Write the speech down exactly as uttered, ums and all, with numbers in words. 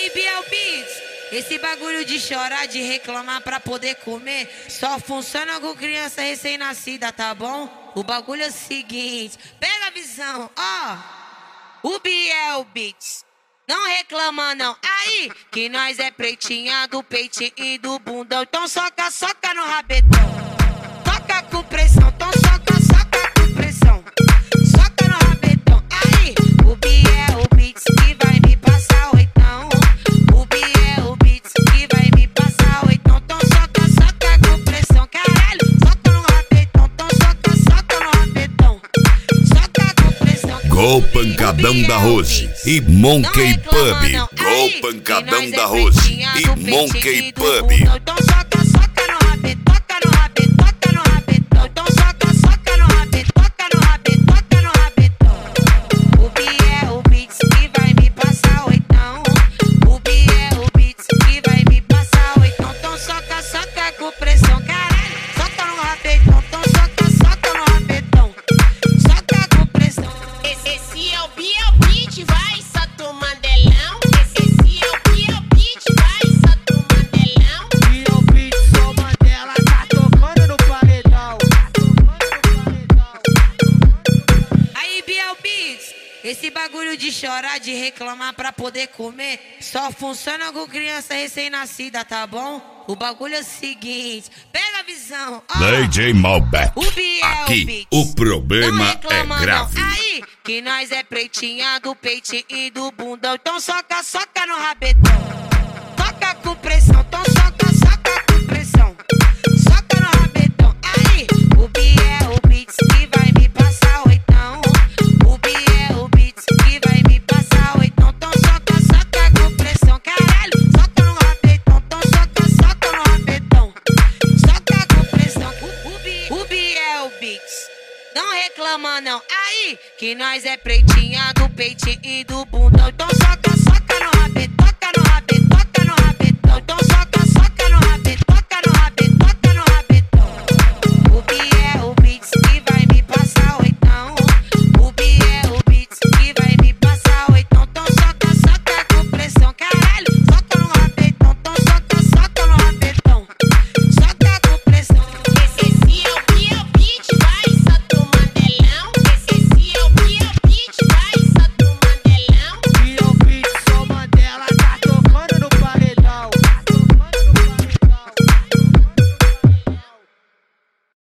Aí, Biel Beats, esse bagulho de chorar, de reclamar pra poder comer, só funciona com criança recém-nascida, tá bom? O bagulho é o seguinte, pega a visão, ó. O Biel Beats, não reclama não. Aí, que nós é pretinha do peitinho e do bundão. Então soca, soca no rabetão. Toca com pressão, então soca, soca com pressão. Soca no rabetão. Aí, o Biel Beats que vai me passar o oitão. O Biel Beats que vai me passar o oitão. Então soca, soca com pressão. Caralho, soca no rabetão. Então soca, soca no rabetão. Soca com pressão. Gol Pancadão da Rose e Monkey Pub. Gol Pancadão da Rose e Monkey Pub. Então soca, soca no rabetão. Toca no rabetão, toca no rabetão. Então soca, soca no rabetão. Toca no rabetão, toca no rabetão. O Biel Beats que vai me passar o oitão. O Biel Beats que vai me passar o oitão. Então soca, soca com pressão. Caralho, soca no rabetão. Então soca, soca no rabetão. Soca com pressão. Esse é o Biel Beats, vai, Sato Mandelão. Esse é o Biel Beats, vai, Sato Mandelão. Biel Beats, sou Mandela, tá tocando no paredão. Aí, Biel Beats, esse bagulho de chorar, de reclamar pra poder comer, só funciona com criança recém-nascida, tá bom? O bagulho é o seguinte, pega a visão, ó. D J Malbec. O Biel Aqui Beats, o problema não é reclama, grave. não. Aí, que nós é pretinha do peitinho e do bundão. Então soca, soca no rabetão. Toca com pressão, então soca, soca com pressão. Soca no rabetão. Aí, o Biel Beats que vai me passar o oitão. O Biel Beats que vai me passar o oitão. Então soca, soca com pressão. Caralho, soca no rabetão. Então soca, soca no rabetão. Soca com pressão. O, o, Bi- o Biel Beats, não reclama não. Aí, que nós é pretinha do peitinho e do bundão. Então soca.